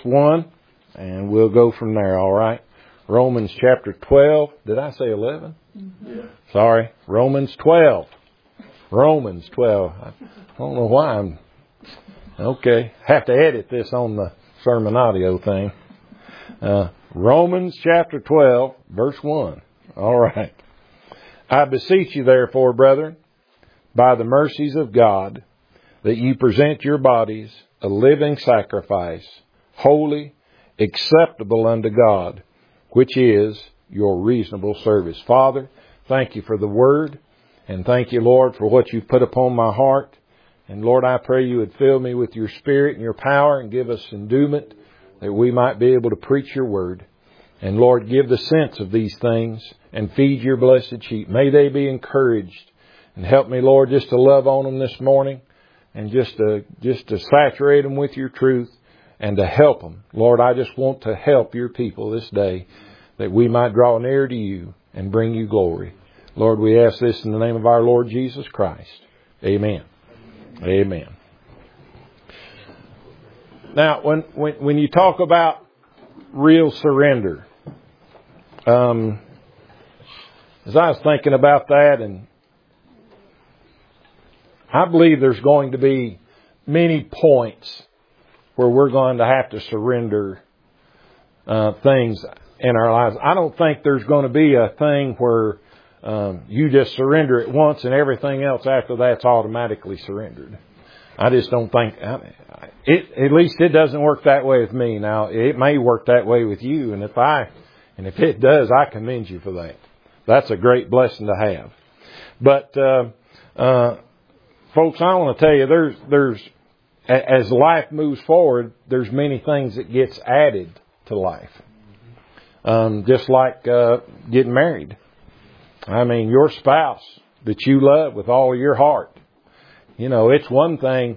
1, and we'll go from there, all right? Romans chapter 12. Did I say 11? Yeah. Sorry. Romans 12. Romans 12. I don't know why I'm... Okay. Have to edit this on the sermon audio thing. Romans chapter 12, verse 1. All right. I beseech you, therefore, brethren, by the mercies of God, that ye present your bodies a living sacrifice, holy, acceptable unto God, which is your reasonable service. Father, thank you for the word, and thank you, Lord, for what you've put upon my heart. And Lord, I pray you would fill me with your Spirit and your power and give us endowment that we might be able to preach your word. And Lord, give the sense of these things and feed your blessed sheep. May they be encouraged. And help me, Lord, just to love on them this morning and just to saturate them with your truth and to help them. Lord, I just want to help your people this day that we might draw near to you and bring you glory. Lord, we ask this in the name of our Lord Jesus Christ. Amen. Amen. Now, when you talk about real surrender, as I was thinking about that, and I believe there's going to be many points where we're going to have to surrender things in our lives. I don't think there's going to be a thing where you just surrender it once and everything else after that's automatically surrendered. I just don't think at least it doesn't work that way with me. Now, it may work that way with you, and if it does, I commend you for that. That's a great blessing to have. But folks, I want to tell you, there's as life moves forward, there's many things that gets added to life. Just like getting married. I mean, your spouse that you love with all your heart. You know, it's one thing,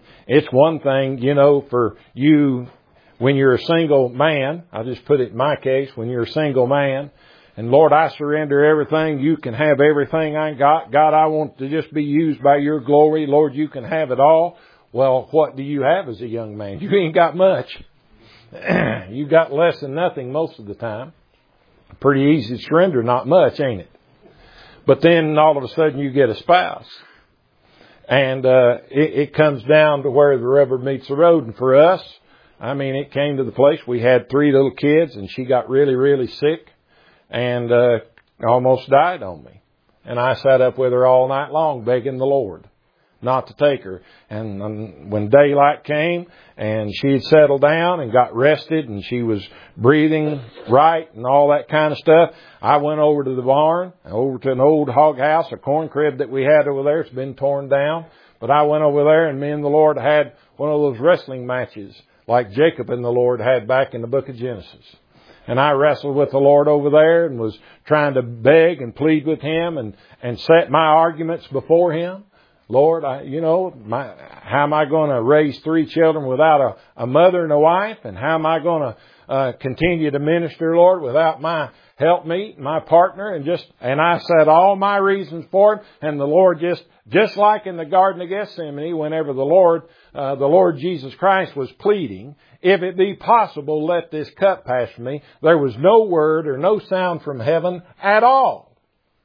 for you when you're a single man. I'll just put it in my case, when you're a single man, and Lord, I surrender everything. You can have everything I got. God, I want to just be used by your glory. Lord, you can have it all. Well, what do you have as a young man? You ain't got much. You got less than nothing most of the time. Pretty easy to surrender, not much, ain't it? But then all of a sudden you get a spouse. And it comes down to where the rubber meets the road. And for us, I mean, it came to the place we had 3 little kids, and she got really, really sick and almost died on me. And I sat up with her all night long begging the Lord not to take her. And when daylight came and she had settled down and got rested and she was breathing right and all that kind of stuff, I went over to the barn, over to an old hog house, a corn crib that we had over there. It's been torn down. But I went over there, and me and the Lord had one of those wrestling matches like Jacob and the Lord had back in the book of Genesis. And I wrestled with the Lord over there and was trying to beg and plead with Him and set my arguments before Him. Lord, how am I going to raise 3 children without a mother and a wife? And how am I going to continue to minister, Lord, without my helpmeet, my partner? And I said all my reasons for it. And the Lord just like in the Garden of Gethsemane, whenever the Lord Jesus Christ was pleading, if it be possible, let this cup pass from me. There was no word or no sound from heaven at all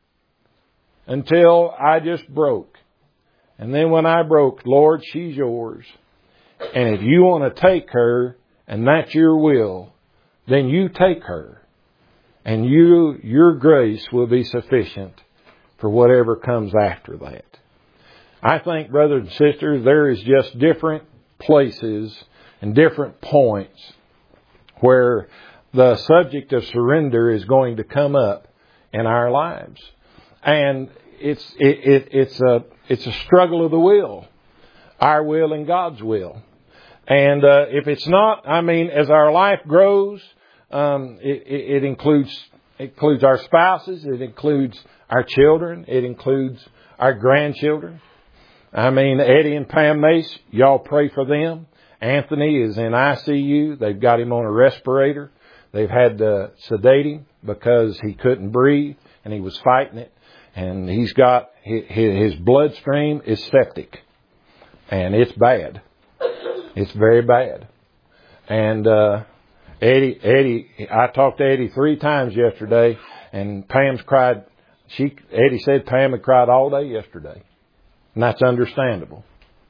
until I just broke. And then when I broke, Lord, she's yours. And if you want to take her, and that's your will, then you take her. And your grace will be sufficient for whatever comes after that. I think, brothers and sisters, there is just different places and different points where the subject of surrender is going to come up in our lives. And it's a struggle of the will, our will and God's will. And if it's not, as our life grows, it includes our spouses, it includes our children, it includes our grandchildren. Eddie and Pam Mace, y'all pray for them. Anthony is in ICU. They've got him on a respirator. They've had to sedate him because he couldn't breathe and he was fighting it. And he's got, his bloodstream is septic. And it's bad. It's very bad. And Eddie, I talked to Eddie 3 times yesterday, and Pam's cried. Eddie said Pam had cried all day yesterday, and that's understandable.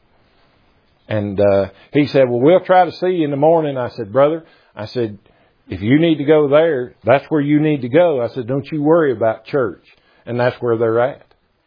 And he said, well, we'll try to see you in the morning. I said, brother, if you need to go there, that's where you need to go. I said, don't you worry about church. And that's where they're at.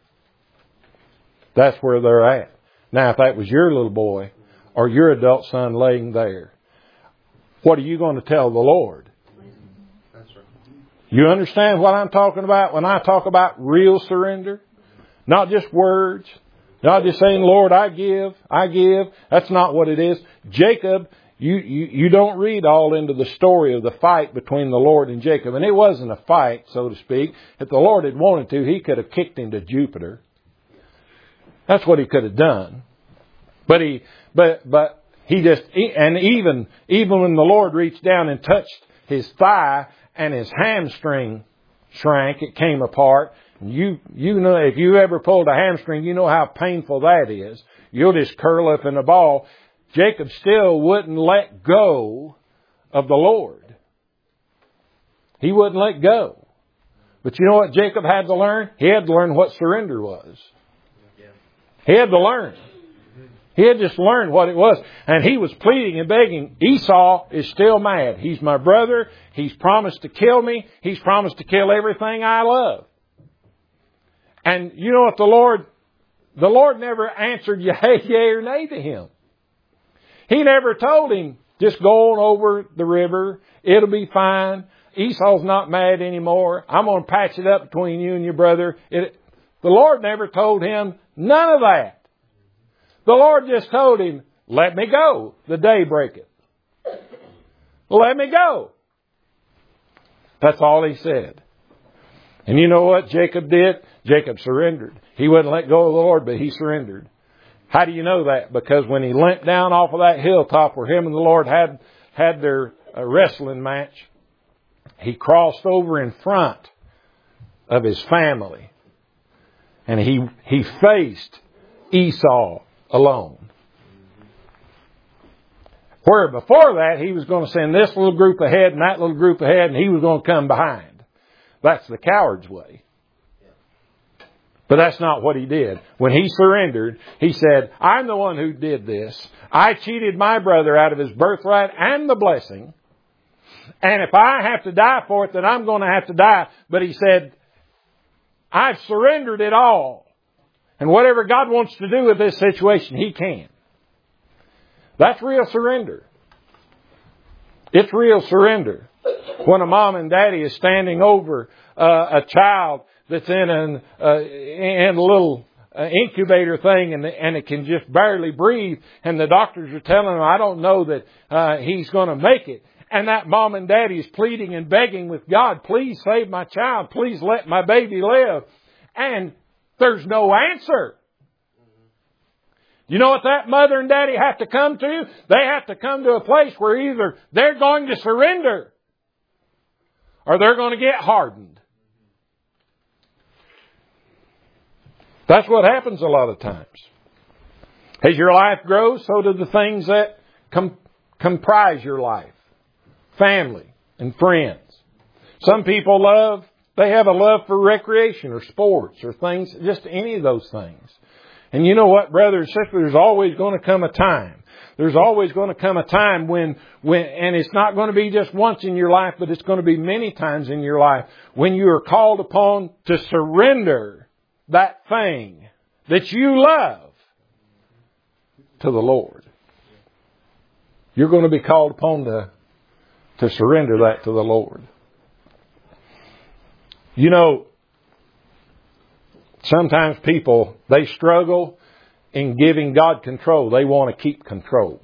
That's where they're at. Now, if that was your little boy or your adult son laying there, what are you going to tell the Lord? That's right. You understand what I'm talking about when I talk about real surrender? Not just words. Not just saying, Lord, I give. That's not what it is. Jacob, you don't read all into the story of the fight between the Lord and Jacob. And it wasn't a fight, so to speak. If the Lord had wanted to, He could have kicked him to Jupiter. That's what He could have done. But He just, and even when the Lord reached down and touched his thigh and his hamstring shrank, it came apart. You know, if you ever pulled a hamstring, you know how painful that is. You'll just curl up in a ball. Jacob still wouldn't let go of the Lord. He wouldn't let go. But you know what Jacob had to learn? He had to learn what surrender was. He had to learn. He had just learned what it was. And he was pleading and begging. Esau is still mad. He's my brother. He's promised to kill me. He's promised to kill everything I love. And you know what the Lord never answered yea or nay to him. He never told him, just go on over the river. It'll be fine. Esau's not mad anymore. I'm going to patch it up between you and your brother. The Lord never told him none of that. The Lord just told him, let me go. The day breaketh. Let me go. That's all He said. And you know what Jacob did? Jacob surrendered. He wouldn't let go of the Lord, but he surrendered. How do you know that? Because when he limped down off of that hilltop where him and the Lord had their wrestling match, he crossed over in front of his family. And he faced Esau alone. Where before that, he was going to send this little group ahead and that little group ahead, and he was going to come behind. That's the coward's way. But that's not what he did. When he surrendered, he said, I'm the one who did this. I cheated my brother out of his birthright and the blessing. And if I have to die for it, then I'm going to have to die. But he said, I've surrendered it all. And whatever God wants to do with this situation, He can. That's real surrender. It's real surrender. When a mom and daddy is standing over a child that's in a little incubator thing and it can just barely breathe, and the doctors are telling them, I don't know that he's going to make it. And that mom and daddy is pleading and begging with God, please save my child. Please let my baby live. And there's no answer. You know what that mother and daddy have to come to? They have to come to a place where either they're going to surrender or they're going to get hardened. That's what happens a lot of times. As your life grows, so do the things that comprise your life. Family and friends. Some people they have a love for recreation or sports or things, just any of those things. And you know what, brother and sister, there's always going to come a time. There's always going to come a time when, and it's not going to be just once in your life, but it's going to be many times in your life when you are called upon to surrender that thing that you love to the Lord. You're going to be called upon to surrender that to the Lord. You know, sometimes people, they struggle in giving God control. They want to keep control.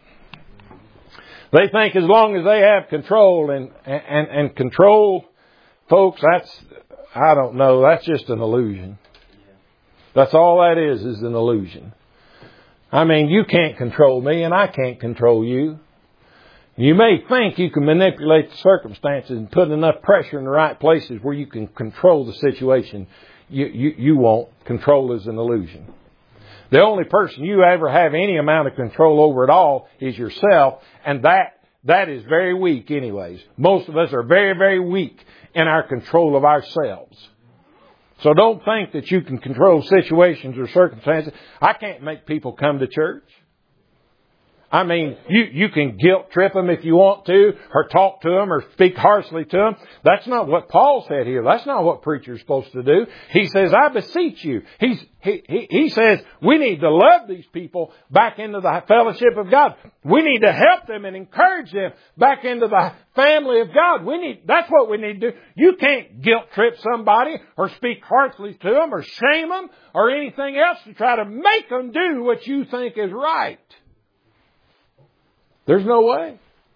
They think as long as they have control and control, folks, I don't know, that's just an illusion. That's all that is an illusion. I mean, you can't control me and I can't control you. You may think you can manipulate the circumstances and put enough pressure in the right places where you can control the situation. You won't. Control is an illusion. The only person you ever have any amount of control over at all is yourself, and that that is very weak anyways. Most of us are very, very weak in our control of ourselves. So don't think that you can control situations or circumstances. I can't make people come to church. I mean, you can guilt trip them if you want to, or talk to them, or speak harshly to them. That's not what Paul said here. That's not what preachers are supposed to do. He says, I beseech you. He says, we need to love these people back into the fellowship of God. We need to help them and encourage them back into the family of God. That's what we need to do. You can't guilt trip somebody or speak harshly to them or shame them or anything else to try to make them do what you think is right. There's no way.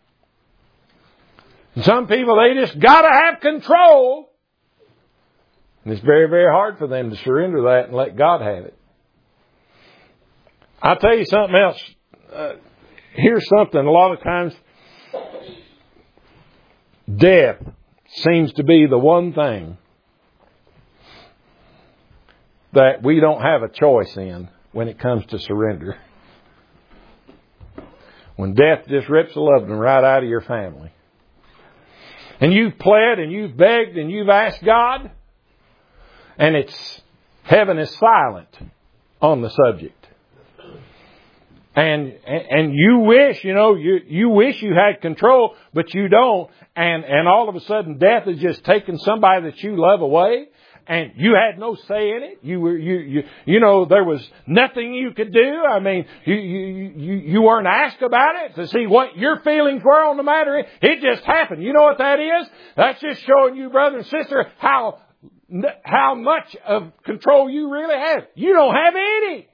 Some people, they just got to have control. And it's very, very hard for them to surrender that and let God have it. I'll tell you something else. Here's something. A lot of times, death seems to be the one thing that we don't have a choice in when it comes to surrender. When death just rips a loved one right out of your family. And you've pled and you've begged and you've asked God. And heaven is silent on the subject. And you wish, you wish you had control, but you don't. And all of a sudden death has just taken somebody that you love away. And you had no say in it. There was nothing you could do. I mean, you weren't asked about it to see what your feelings were on the matter. It just happened. You know what that is? That's just showing you, brother and sister, how much of control you really have. You don't have any.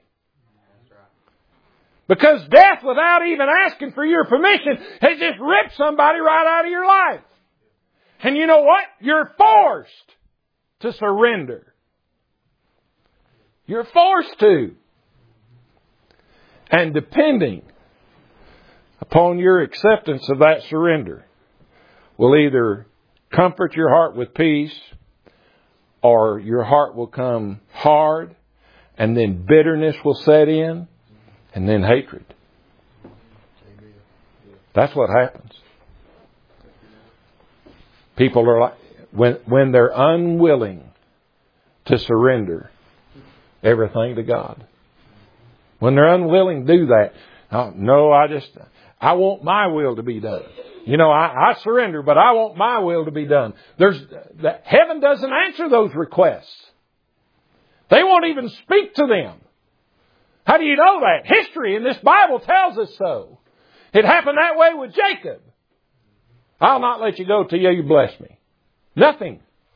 Because death, without even asking for your permission, has just ripped somebody right out of your life. And you know what? You're forced to surrender. You're forced to. And depending upon your acceptance of that surrender will either comfort your heart with peace, or your heart will come hard, and then bitterness will set in, and then hatred. That's what happens. People are like, when they're unwilling to surrender everything to God. When they're unwilling to do that, I want my will to be done. I surrender, but I want my will to be done. Heaven doesn't answer those requests. They won't even speak to them. How do you know that? History in this Bible tells us so. It happened that way with Jacob. I'll not let you go till you bless me. Nothing.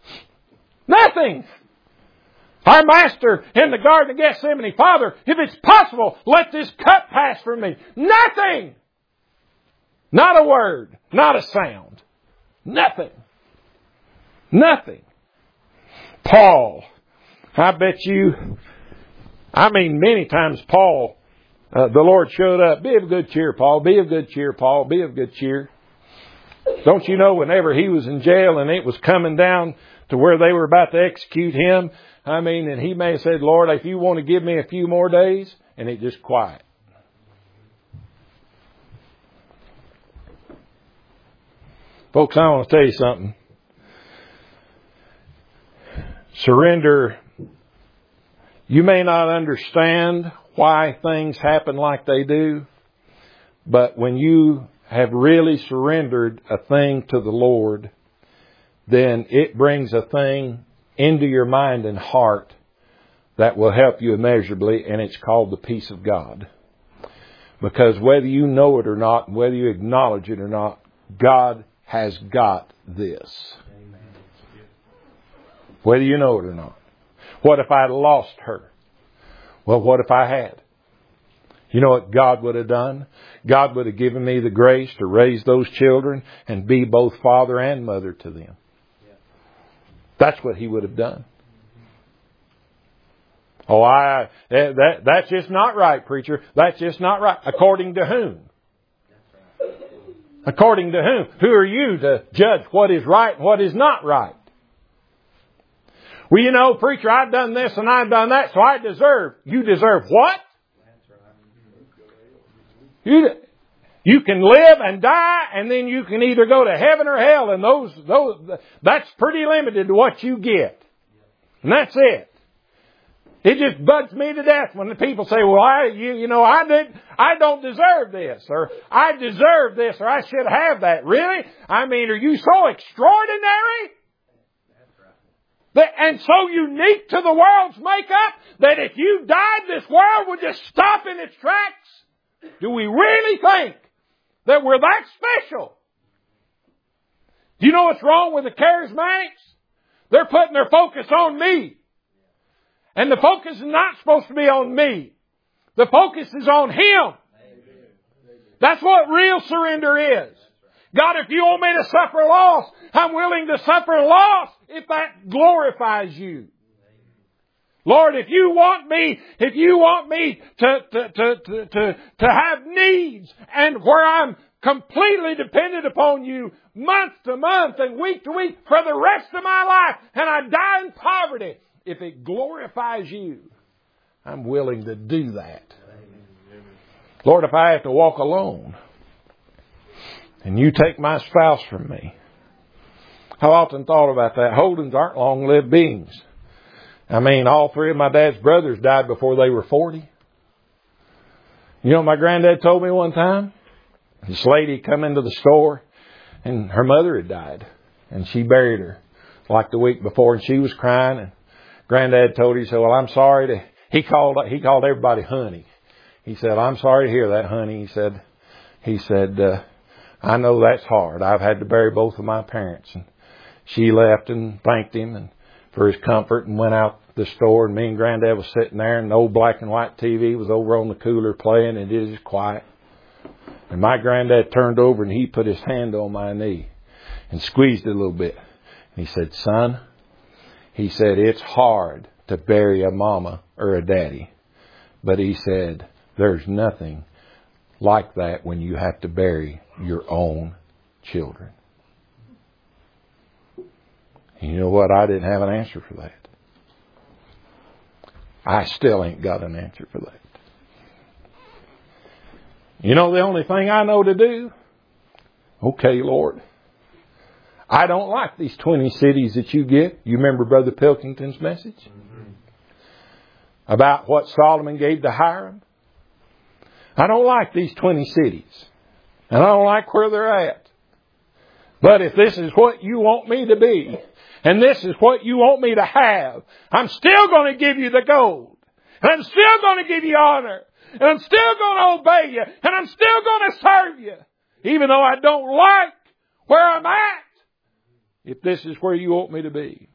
Our master in the Garden of Gethsemane, Father, if it's possible, let this cup pass from me. Nothing. Not a word. Not a sound. Nothing. Paul, I bet you, many times Paul, the Lord showed up. Be of good cheer, Paul. Be of good cheer, Paul. Be of good cheer. Don't you know whenever he was in jail and it was coming down to where they were about to execute him, and he may have said, Lord, if you want to give me a few more days, and it just quiet. Folks, I want to tell you something. Surrender. You may not understand why things happen like they do, but when you have really surrendered a thing to the Lord, then it brings a thing into your mind and heart that will help you immeasurably, and it's called the peace of God. Because whether you know it or not, and whether you acknowledge it or not, God has got this. Whether you know it or not. What if I had lost her? Well, what if I had? You know what God would have done? God would have given me the grace to raise those children and be both father and mother to them. That's what He would have done. Oh, that's just not right, preacher. That's just not right. According to whom? According to whom? Who are you to judge what is right and what is not right? Well, preacher, I've done this and I've done that, so I deserve. You deserve what? You can live and die, and then you can either go to heaven or hell, and that's pretty limited to what you get. And that's it. It just bugs me to death when the people say, well, I don't deserve this, or I deserve this, or I should have that. Really? I mean, are you so extraordinary? And so unique to the world's makeup that if you died, this world would just stop in its tracks? Do we really think that we're that special? Do you know what's wrong with the charismatics? They're putting their focus on me. And the focus is not supposed to be on me. The focus is on Him. That's what real surrender is. God, if you want me to suffer loss, I'm willing to suffer loss if that glorifies you. Lord, if you want me to have needs and where I'm completely dependent upon you month to month and week to week for the rest of my life, and I die in poverty, if it glorifies you, I'm willing to do that. Lord, if I have to walk alone and you take my spouse from me. I've often thought about that. Holdens aren't long-lived beings. I mean, all three of my dad's brothers died before they were 40. You know what my granddad told me one time? This lady come into the store and her mother had died. And she buried her like the week before, and she was crying, and Granddad told her, he said, well, I'm sorry to, he called everybody honey. He said, I'm sorry to hear that, honey. He said, I know that's hard. I've had to bury both of my parents. And she left and thanked him and for his comfort and went out the store, and me and Granddad was sitting there, and the old black and white TV was over on the cooler playing, and it was quiet. And my Granddad turned over and he put his hand on my knee and squeezed it a little bit. And he said, son, he said, it's hard to bury a mama or a daddy. But he said, there's nothing like that when you have to bury your own children. And you know what? I didn't have an answer for that. I still ain't got an answer for that. You know the only thing I know to do? Okay, Lord. I don't like these 20 cities that you get. You remember Brother Pilkington's message? Mm-hmm. About what Solomon gave to Hiram? I don't like these 20 cities. And I don't like where they're at. But if this is what you want me to be, and this is what you want me to have, I'm still going to give you the gold. And I'm still going to give you honor. And I'm still going to obey you. And I'm still going to serve you. Even though I don't like where I'm at. If this is where you want me to be.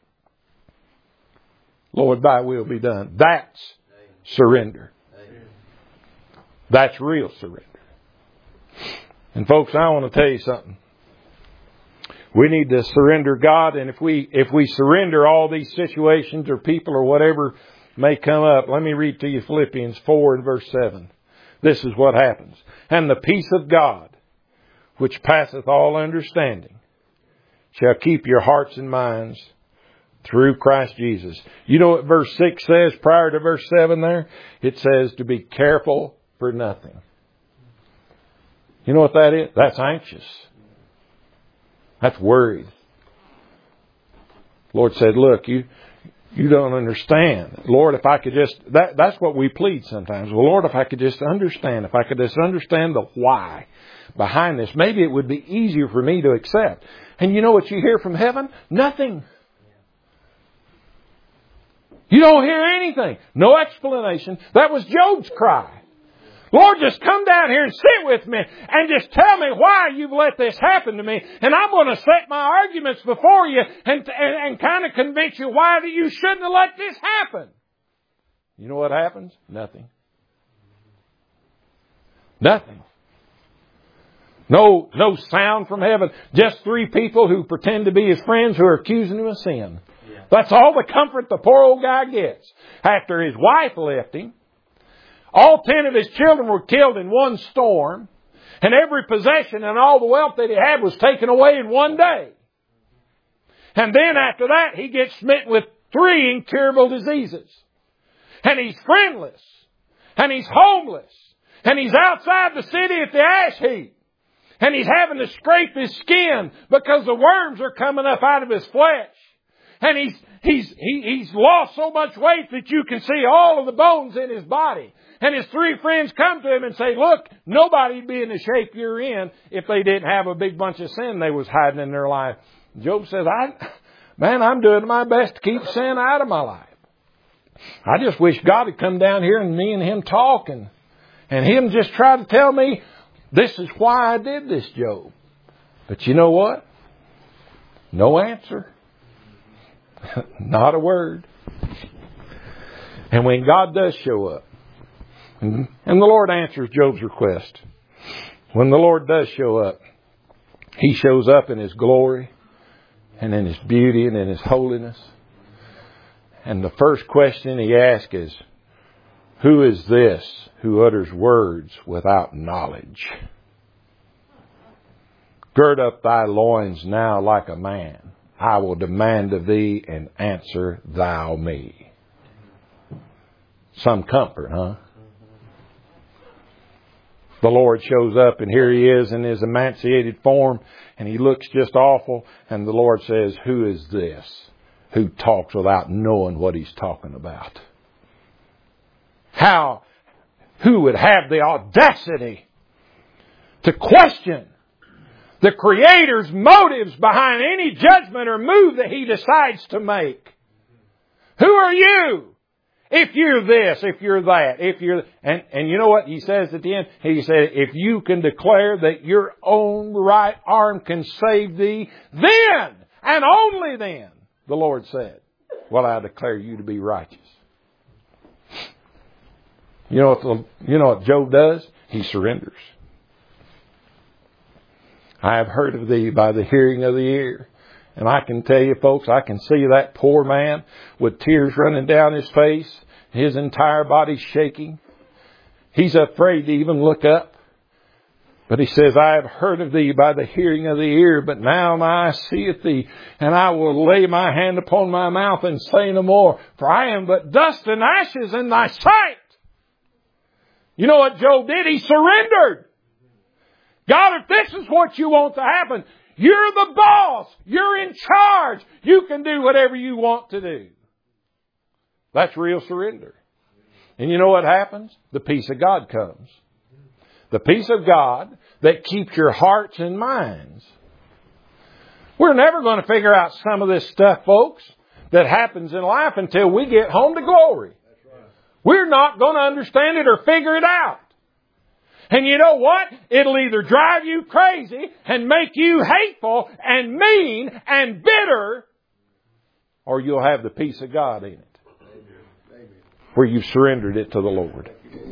Lord, thy will be done. That's surrender. That's real surrender. And folks, I want to tell you something. We need to surrender God, and if we surrender all these situations or people or whatever may come up, let me read to you Philippians 4 and verse 7. This is what happens. And the peace of God, which passeth all understanding, shall keep your hearts and minds through Christ Jesus. You know what verse 6 says prior to verse 7 there? It says to be careful for nothing. You know what that is? That's anxious. That's worried. Lord said, look, you don't understand. Lord, if I could just, that's what we plead sometimes. Well, Lord, if I could just understand, if I could just understand the why behind this, maybe it would be easier for me to accept. And you know what you hear from heaven? Nothing. You don't hear anything. No explanation. That was Job's cry. Lord, just come down here and sit with me and just tell me why you've let this happen to me. And I'm going to set my arguments before you and kind of convince you why that you shouldn't have let this happen. You know what happens? Nothing. Nothing. No sound from heaven. Just three people who pretend to be his friends who are accusing him of sin. Yeah. That's all the comfort the poor old guy gets. After his wife left him, all 10 of his children were killed in one storm, and every possession and all the wealth that he had was taken away in one day. And then after that, he gets smitten with 3 incurable diseases. And he's friendless. And he's homeless. And he's outside the city at the ash heap. And he's having to scrape his skin because the worms are coming up out of his flesh. And he's lost so much weight that you can see all of the bones in his body. And his 3 friends come to him and say, look, nobody'd be in the shape you're in if they didn't have a big bunch of sin they was hiding in their life. Job says, I'm doing my best to keep sin out of my life. I just wish God had come down here and me and him talking. And him just try to tell me, this is why I did this, Job. But you know what? No answer. Not a word. And when God does show up, and the Lord answers Job's request, when the Lord does show up, He shows up in His glory and in His beauty and in His holiness. And the first question He asks is, who is this who utters words without knowledge? Gird up thy loins now like a man. I will demand of thee, and answer thou me. Some comfort, huh? The Lord shows up, and here He is in His emaciated form, and He looks just awful, and the Lord says, who is this who talks without knowing what He's talking about? Who would have the audacity to question the Creator's motives behind any judgment or move that He decides to make? Who are you? If you're this, if you're that, and you know what He says at the end? He said, if you can declare that your own right arm can save thee, then, and only then, the Lord said, well, I declare you to be righteous. You know what Job does? He surrenders. I have heard of thee by the hearing of the ear. And I can tell you, folks, I can see that poor man with tears running down his face, his entire body shaking. He's afraid to even look up. But he says, I have heard of thee by the hearing of the ear, but now I seeth thee, and I will lay my hand upon my mouth and say no more, for I am but dust and ashes in thy sight. You know what Job did? He surrendered. God, if this is what you want to happen, you're the boss. You're in charge. You can do whatever you want to do. That's real surrender. And you know what happens? The peace of God comes. The peace of God that keeps your hearts and minds. We're never going to figure out some of this stuff, folks, that happens in life until we get home to glory. We're not going to understand it or figure it out. And you know what? It'll either drive you crazy and make you hateful and mean and bitter, or you'll have the peace of God in it, where you've surrendered it to the Lord.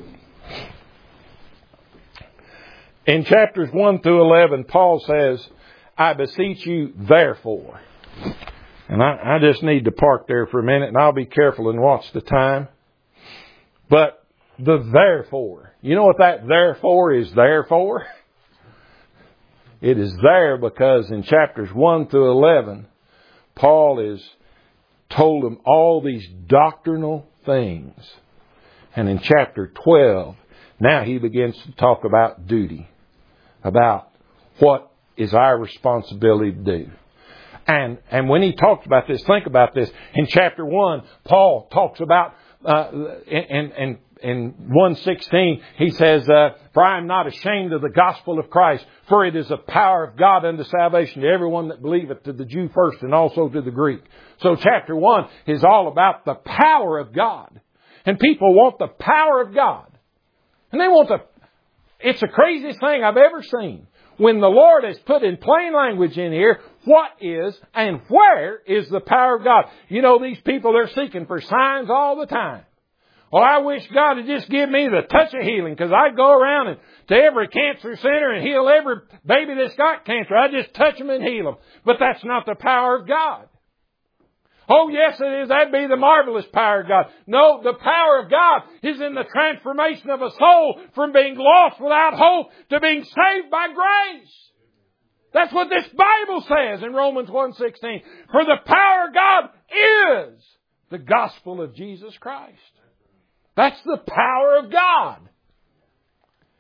In chapters 1 through 11, Paul says, I beseech you, therefore. And I just need to park there for a minute, and I'll be careful and watch the time. But the therefore. You know what that therefore is there for? It is there because in chapters 1 through 11, Paul has told them all these doctrinal things. And in chapter 12, now he begins to talk about duty. About what is our responsibility to do. And when he talks about this, think about this. In chapter 1, Paul talks about in 1:16, he says, for I am not ashamed of the gospel of Christ, for it is the power of God unto salvation to everyone that believeth, to the Jew first and also to the Greek. So chapter 1 is all about the power of God. And people want the power of God. And they want it's the craziest thing I've ever seen. When the Lord has put in plain language in here, what is and where is the power of God? You know, these people, they're seeking for signs all the time. Well, I wish God would just give me the touch of healing, because I'd go around and to every cancer center and heal every baby that's got cancer. I just touch them and heal them. But that's not the power of God. Oh, yes, it is. That'd be the marvelous power of God. No, the power of God is in the transformation of a soul from being lost without hope to being saved by grace. That's what this Bible says in Romans 1:16. For the power of God is the gospel of Jesus Christ. That's the power of God.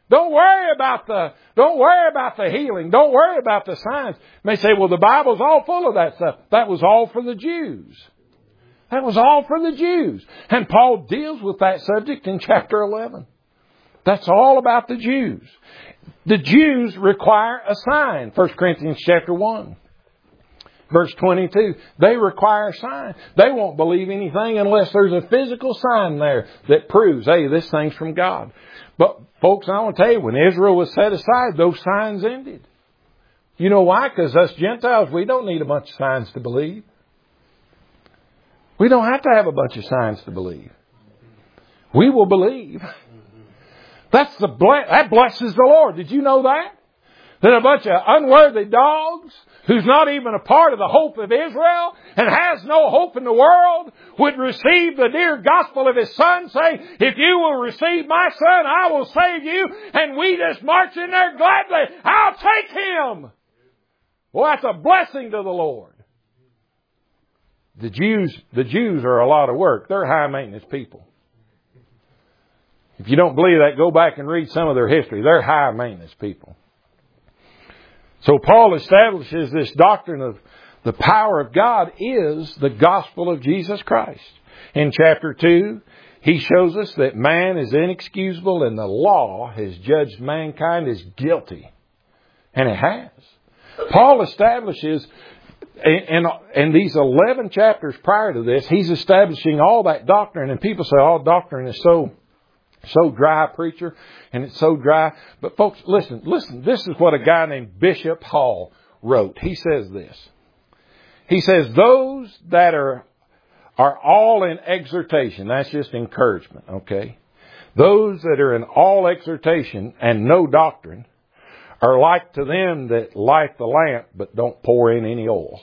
Don't worry about the healing. Don't worry about the signs. You may say, well, the Bible's all full of that stuff. That was all for the Jews. That was all for the Jews. And Paul deals with that subject in chapter 11. That's all about the Jews. The Jews require a sign. 1 Corinthians chapter 1. Verse 22, they require a sign. They won't believe anything unless there's a physical sign there that proves, hey, this thing's from God. But folks, I want to tell you, when Israel was set aside, those signs ended. You know why? Because us Gentiles, we don't need a bunch of signs to believe. We don't have to have a bunch of signs to believe. We will believe. That blesses the Lord. Did you know that? That a bunch of unworthy dogs, who's not even a part of the hope of Israel and has no hope in the world, would receive the dear gospel of His Son, say, if you will receive my Son, I will save you. And we just march in there gladly. I'll take Him. Well, that's a blessing to the Lord. The Jews are a lot of work. They're high maintenance people. If you don't believe that, go back and read some of their history. They're high maintenance people. So Paul establishes this doctrine of the power of God is the gospel of Jesus Christ. In chapter 2, he shows us that man is inexcusable and the law has judged mankind as guilty. And it has. Paul establishes, in these 11 chapters prior to this, he's establishing all that doctrine. And people say, all doctrine is so dry, preacher, and it's so dry. But folks, listen, this is what a guy named Bishop Hall wrote. He says this. He says, those that are all in exhortation, that's just encouragement, okay? Those that are in all exhortation and no doctrine are like to them that light the lamp but don't pour in any oil.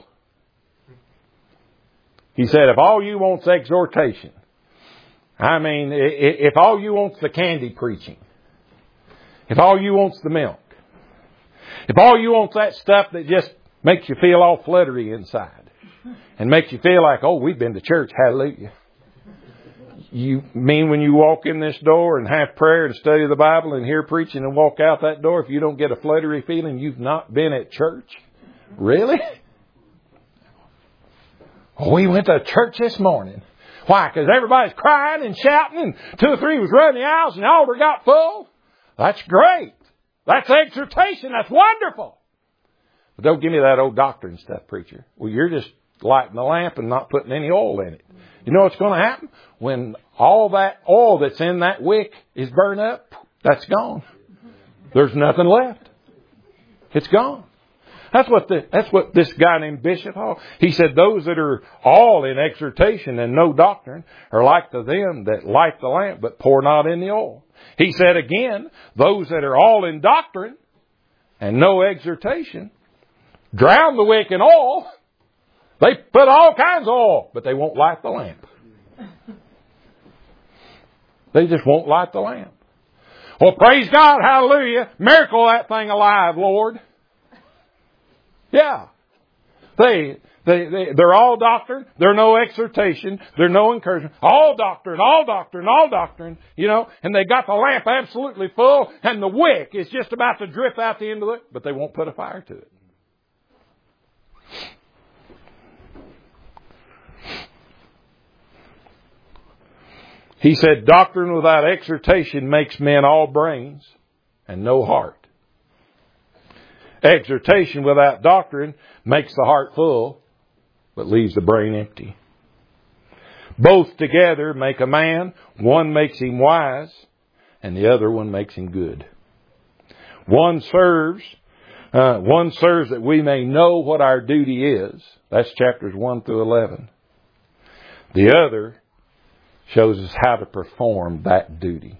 He said, if all you want's exhortation, I mean, if all you want's the candy preaching, if all you want's the milk, if all you want's that stuff that just makes you feel all fluttery inside and makes you feel like, oh, we've been to church, hallelujah. You mean when you walk in this door and have prayer and study the Bible and hear preaching and walk out that door, if you don't get a fluttery feeling, you've not been at church? Really? Oh, we went to church this morning. Why? Because everybody's crying and shouting and 2 or 3 was running the aisles and the altar got full? That's great. That's exhortation. That's wonderful. But don't give me that old doctrine stuff, preacher. Well, you're just lighting the lamp and not putting any oil in it. You know what's going to happen? When all that oil that's in that wick is burned up, that's gone. There's nothing left. It's gone. That's what this guy named Bishop Hall, he said, those that are all in exhortation and no doctrine are like to them that light the lamp but pour not in the oil. He said again, those that are all in doctrine and no exhortation drown the wick in oil. They put all kinds of oil, but they won't light the lamp. They just won't light the lamp. Well, praise God, hallelujah, miracle that thing alive, Lord. Yeah. They're all doctrine. They're no exhortation. They're no encouragement. All doctrine, all doctrine, all doctrine. You know, and they got the lamp absolutely full and the wick is just about to drip out the end of it, but they won't put a fire to it. He said, doctrine without exhortation makes men all brains and no heart. Exhortation without doctrine makes the heart full, but leaves the brain empty. Both together make a man. One makes him wise, and the other one makes him good. One serves that we may know what our duty is. That's chapters 1 through 11. The other shows us how to perform that duty.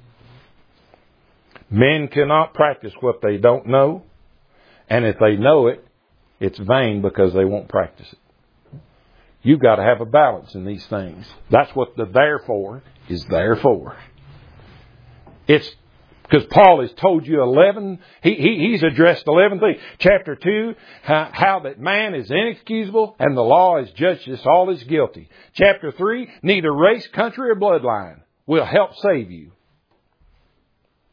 Men cannot practice what they don't know. And if they know it, it's vain because they won't practice it. You've got to have a balance in these things. That's what the therefore is there for. It's because Paul has told you 11, he's addressed 11 things. Chapter 2, how that man is inexcusable and the law has judged us all as guilty. Chapter 3, neither race, country, or bloodline will help save you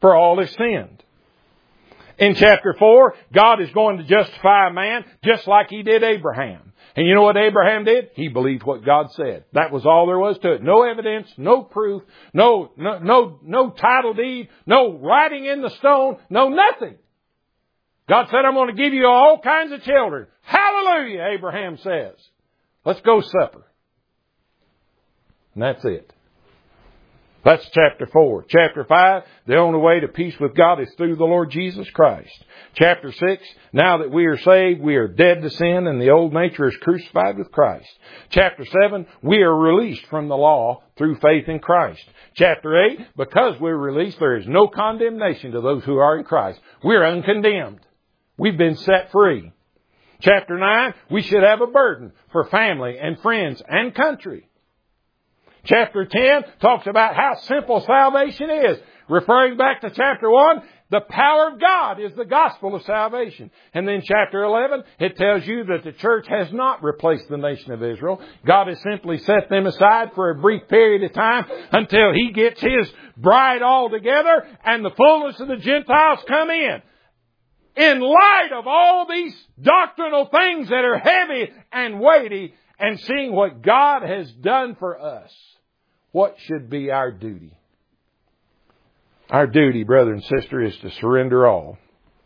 for all his sinned. In chapter 4, God is going to justify a man just like he did Abraham. And you know what Abraham did? He believed what God said. That was all there was to it. No evidence, no proof, no title deed, no writing in the stone, no nothing. God said, I'm going to give you all kinds of children. Hallelujah, Abraham says. Let's go supper. And that's it. That's chapter 4. Chapter 5, the only way to peace with God is through the Lord Jesus Christ. Chapter 6, now that we are saved, we are dead to sin and the old nature is crucified with Christ. Chapter 7, we are released from the law through faith in Christ. Chapter 8, because we're released, there is no condemnation to those who are in Christ. We're uncondemned. We've been set free. Chapter 9, we should have a burden for family and friends and country. Chapter 10 talks about how simple salvation is. Referring back to chapter 1, the power of God is the gospel of salvation. And then chapter 11, it tells you that the church has not replaced the nation of Israel. God has simply set them aside for a brief period of time until He gets His bride all together and the fullness of the Gentiles come in. In light of all these doctrinal things that are heavy and weighty, and seeing what God has done for us, what should be our duty? Our duty, brother and sister, is to surrender all.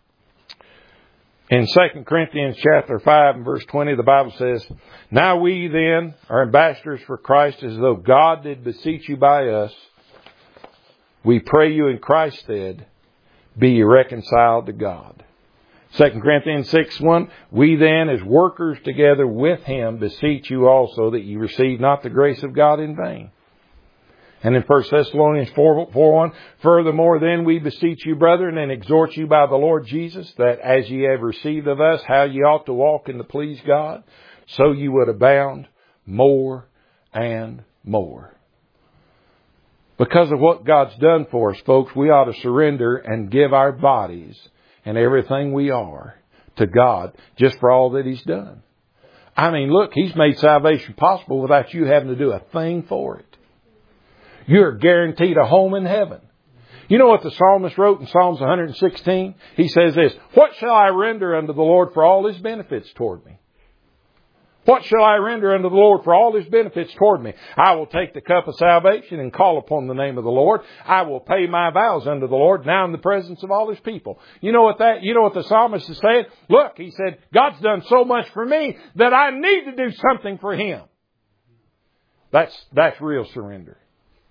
In 2 Corinthians chapter 5 and verse 20, the Bible says, Now we then are ambassadors for Christ, as though God did beseech you by us. We pray you in Christ's stead, be ye reconciled to God. 2 Corinthians 6:1, We then, as workers together with Him, beseech you also that ye receive not the grace of God in vain. And in 1 Thessalonians 4:1, Furthermore then we beseech you, brethren, and exhort you by the Lord Jesus, that as ye have received of us how ye ought to walk and to please God, so you would abound more and more. Because of what God's done for us, folks, we ought to surrender and give our bodies and everything we are to God just for all that He's done. I mean, look, He's made salvation possible without you having to do a thing for it. You're guaranteed a home in heaven. You know what the psalmist wrote in Psalms 116? He says this, What shall I render unto the Lord for all His benefits toward me? What shall I render unto the Lord for all His benefits toward me? I will take the cup of salvation and call upon the name of the Lord. I will pay my vows unto the Lord now in the presence of all His people. You know what the psalmist is saying? Look, he said, God's done so much for me that I need to do something for Him. That's real surrender.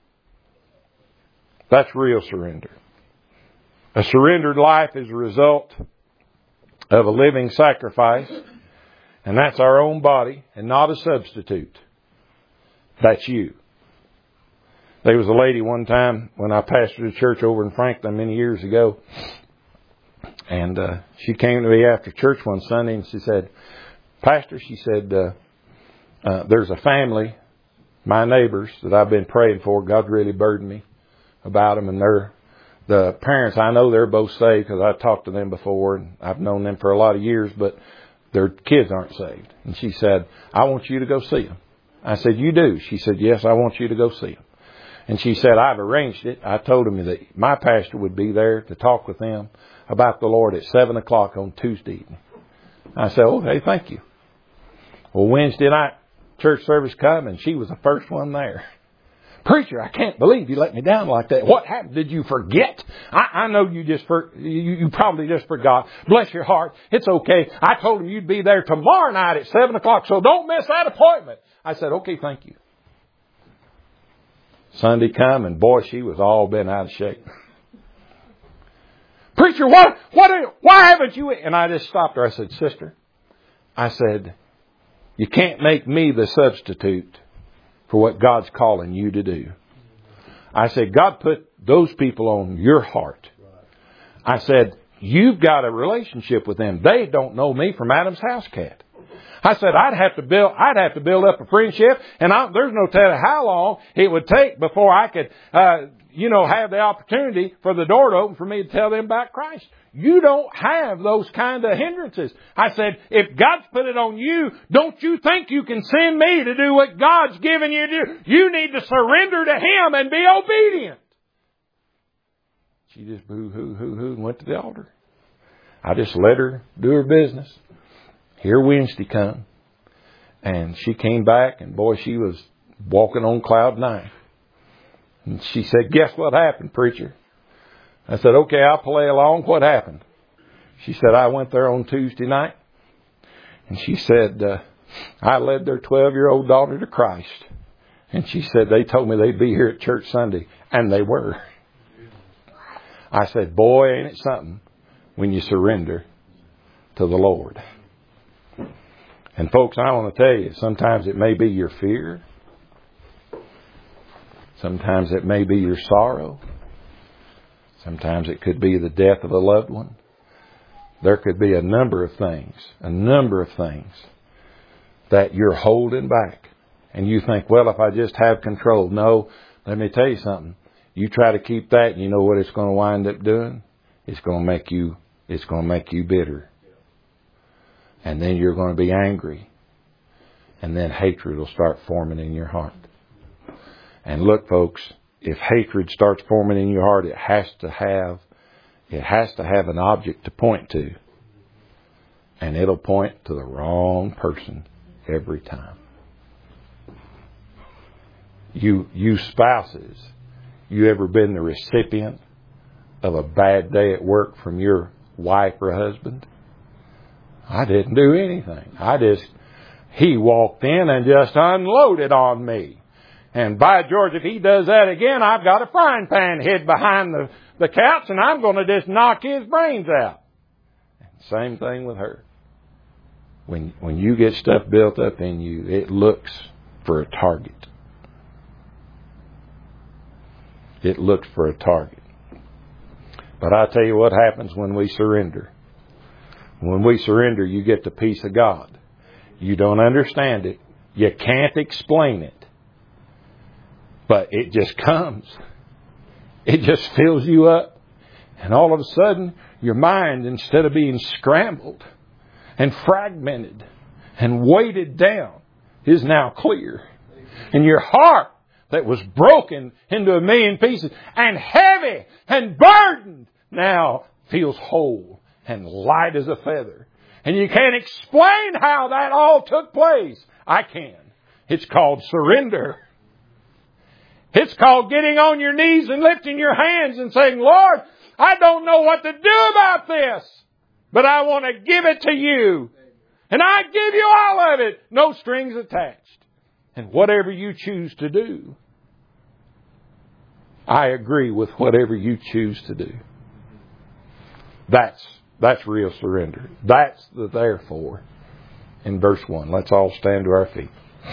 That's real surrender. A surrendered life is a result of a living sacrifice. And that's our own body and not a substitute. That's you. There was a lady one time when I pastored a church over in Franklin many years ago. And she came to me after church one Sunday and she said, Pastor, she said, there's a family, my neighbors that I've been praying for. God really burdened me about them. And the parents, I know they're both saved because I talked to them before and I've known them for a lot of years, but their kids aren't saved. And she said, I want you to go see them. I said, you do? She said, yes, I want you to go see them. And she said, I've arranged it. I told them that my pastor would be there to talk with them about the Lord at 7 o'clock on Tuesday evening. I said, okay, thank you. Well, Wednesday night, church service come and she was the first one there. Preacher, I can't believe you let me down like that. What happened? Did you forget? I know you probably just forgot. Bless your heart. It's okay. I told him you'd be there tomorrow night at 7 o'clock, so don't miss that appointment. I said, okay, thank you. Sunday come and boy, she was all bent out of shape. Preacher, why haven't you? And I just stopped her. I said, sister, I said, you can't make me the substitute for what God's calling you to do. I said, God put those people on your heart. I said, you've got a relationship with them. They don't know me from Adam's house cat. I said, I'd have to build up a friendship, and there's no telling how long it would take before I could, have the opportunity for the door to open for me to tell them about Christ. You don't have those kind of hindrances. I said, if God's put it on you, don't you think you can send me to do what God's given you to do? You need to surrender to Him and be obedient. She just boo-hoo, and went to the altar. I just let her do her business. Here Wednesday come. And she came back, and boy, she was walking on cloud 9. And she said, guess what happened, preacher? I said, okay, I'll play along. What happened? She said, I went there on Tuesday night. And she said, I led their 12-year-old daughter to Christ. And she said, they told me they'd be here at church Sunday. And they were. I said, boy, ain't it something when you surrender to the Lord. And folks, I want to tell you, sometimes it may be your fear. Sometimes it may be your sorrow. Sometimes it could be the death of a loved one. There could be a number of things that you're holding back. And you think, well, if I just have control. No, let me tell you something. You try to keep that, and you know what it's going to wind up doing? It's going to make you bitter. And then you're going to be angry. And then hatred will start forming in your heart. And look, folks, if hatred starts forming in your heart, it has to have an object to point to. And it'll point to the wrong person every time. You spouses, you ever been the recipient of a bad day at work from your wife or husband? I didn't do anything. He walked in and just unloaded on me. And by George, if he does that again, I've got a frying pan hid behind the couch, and I'm going to just knock his brains out. Same thing with her. When you get stuff built up in you, it looks for a target. It looks for a target. But I tell you what happens when we surrender. When we surrender, you get the peace of God. You don't understand it. You can't explain it. But it just comes. It just fills you up. And all of a sudden, your mind, instead of being scrambled and fragmented and weighted down, is now clear. And your heart, that was broken into a million pieces and heavy and burdened, now feels whole and light as a feather. And you can't explain how that all took place. I can. It's called surrender. It's called getting on your knees and lifting your hands and saying, Lord, I don't know what to do about this, but I want to give it to you. And I give you all of it. No strings attached. And whatever you choose to do, I agree with whatever you choose to do. That's real surrender. That's the therefore in verse 1. Let's all stand to our feet.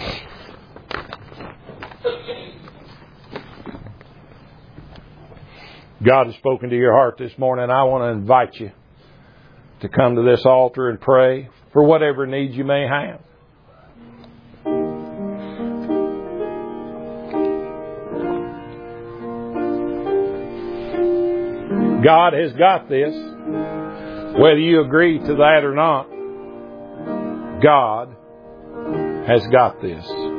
God has spoken to your heart this morning. I want to invite you to come to this altar and pray for whatever needs you may have. God has got this. Whether you agree to that or not, God has got this.